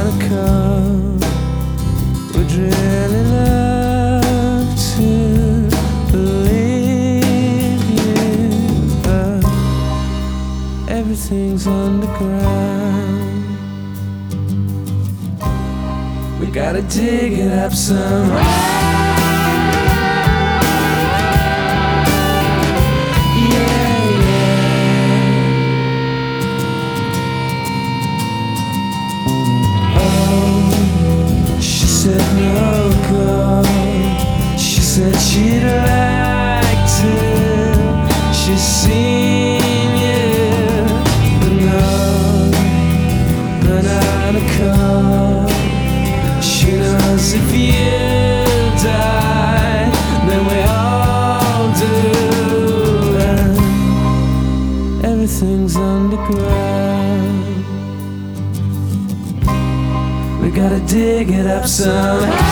wanna come. Would really love to believe you, but everything's underground. We gotta dig it up somehow. No go. She said she'd like to. She's seen you, but not a call. She knows if you die, then we all do. And everything's underground. We gotta dig it up somehow.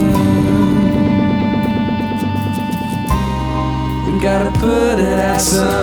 Gotta put it out some